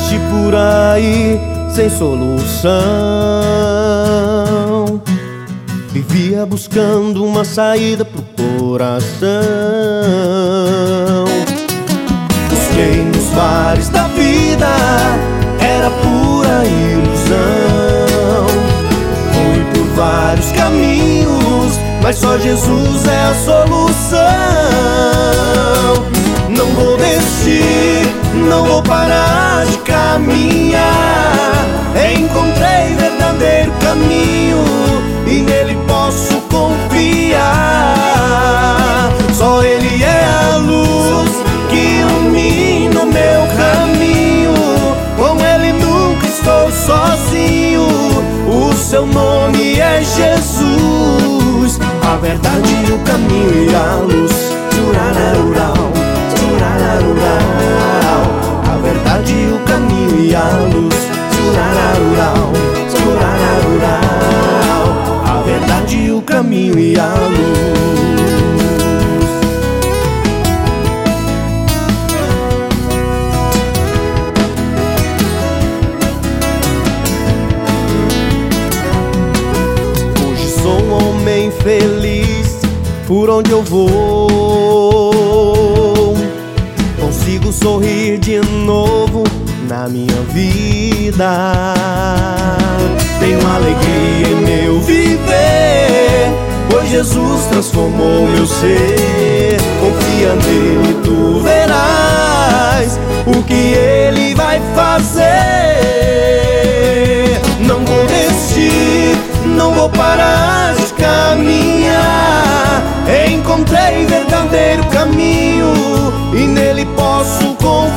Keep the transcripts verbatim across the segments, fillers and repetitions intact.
triste por aí, sem solução. Vivia buscando uma saída pro coração. Busquei nos mares da vida, era pura ilusão. Fui por vários caminhos, mas só Jesus é a solução. Não vou desistir, não vou parar de caminhar. Encontrei verdadeiro caminho e nele posso confiar. Só Ele é a luz que ilumina o meu caminho. Com Ele nunca estou sozinho. O seu nome é Jesus, a verdade, o caminho e a luz. Tchurararurau, tchurararurau. A verdade, o caminho e a luz. Tchurararurau, tchurararurau. A verdade, o caminho e a luz. Hoje sou um homem feliz por onde eu vou. Consigo sorrir de novo na minha vida. Tenho alegria em meu viver, pois Jesus transformou meu ser. Confia nele, tu verás o que Ele vai fazer. Não vou desistir, não vou parar de caminhar. Encontrei verdadeiro caminho e nele posso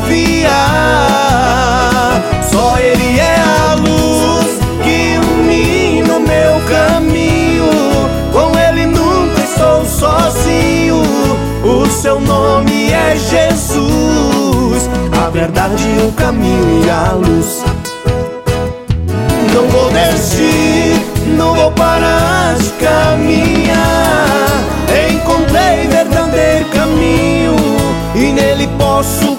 confiar. Só Ele é a luz que ilumina o meu caminho. Com Ele nunca estou sozinho. O seu nome é Jesus, a verdade, o caminho e a luz. Não vou desistir, não vou parar de caminhar. Encontrei verdadeiro caminho e nele posso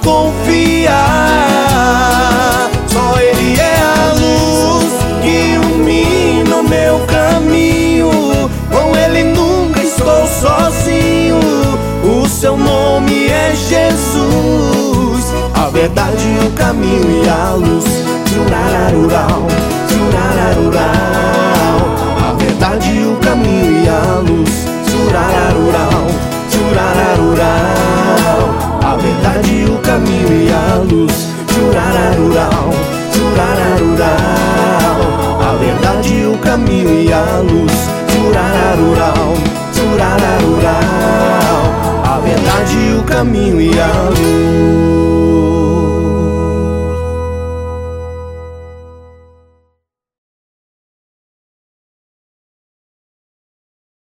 confiar. Só Ele é a luz que ilumina o meu caminho. Com Ele nunca estou sozinho. O seu nome é Jesus, a verdade, o caminho e a luz. Tchurararurau, tchurararurau. A verdade, o caminho e a luz. Tchurararurau, tchurararurau. A verdade, o caminho e a luz. Tchurararurau, tchurararurau. A verdade, o caminho e a luz. Tchurararurau, tchurararurau. A verdade, o caminho e a luz.